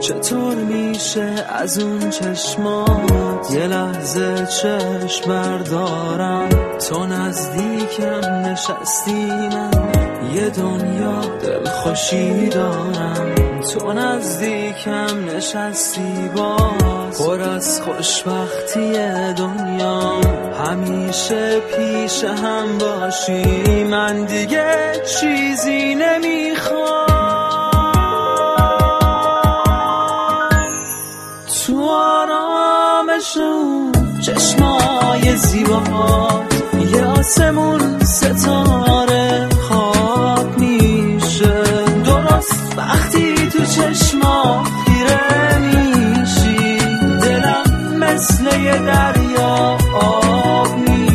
چطور میشه از اون چشمات یه لحظه چشم بردارم؟ تو نزدیکم نشستی، من یه دنیا دلخوشی دارم. تو نزدیکم نشستی، باز پر از خوشبختی دنیا. همیشه پیش هم باشی، من دیگه چیزی نمیخوام. تو آرامش اون چشمای زیبات یه آسمون ستاره خواب میشه. درست وقتی تو چشما خیره میشی، دلم مثل یه دریا آب میشه.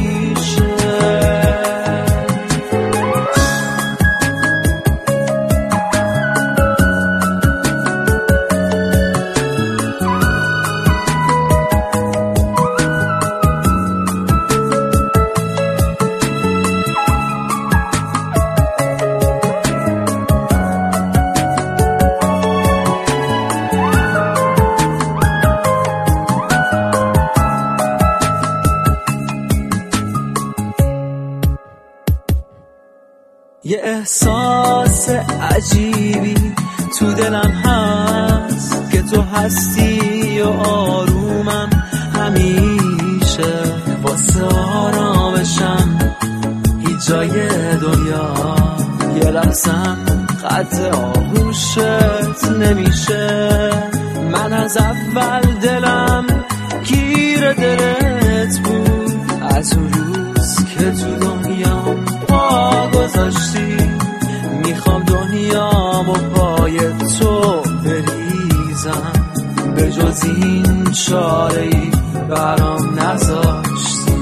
یه احساس عجیبی تو دلم هست که تو هستی و آرومم همیشه. واسه آرامشم هیچ جای دنیا یه لحظم قد آغوشت نمیشه. من از اول دلم گیر دلت بود، از اون روز که تو دنیام پا گذاشتی. میخوام دنیامو پای تو بریزم، به جز این چاره‌ای برام نذاشتی.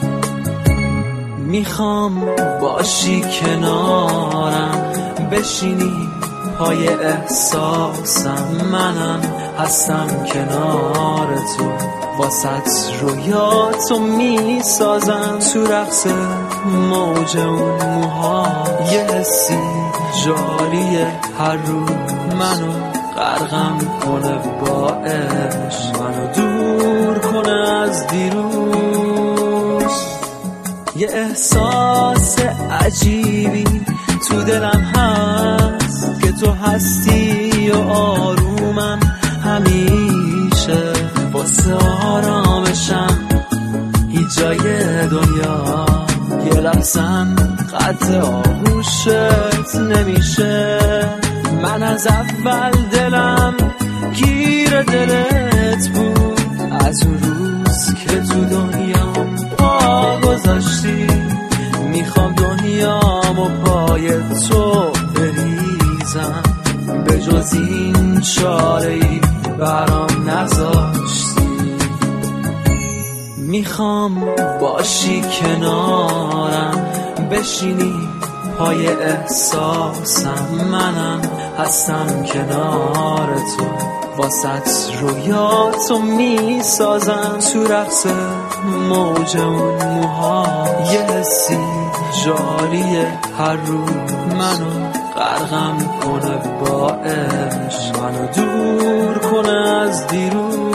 میخوام باشی کنارم، بشینی پای احساسم. منم هستم کنار تو، واسط رویاتو میسازم. تو رقص موج اون موها یه حسی جاریه، هر رو منو غرقم کنه با عشق، منو دور کنه از دیروز. یه احساس عجیبی تو دلم هست که تو هستی و آرومم همیشه. واسه آرامشم هیچ جای دنیا یه لحظم قد آغوشت نمیشه. من از اول دلم گیر دلت بود، از اون روز که تو دنیام پا گذاشتی. میخوام دنیامو پای تو بریزم، به جز این چاره‌ای برام نذاشتی. میخوام باشی کنارم، بشینی پای احساسم. منم هستم کنار تو، واسط رویاتو میسازم. تو رقص موج اون موها یه حسی جاریه، هر رو منو غرقم کنه با عشق، منو دور کنه از دیروز.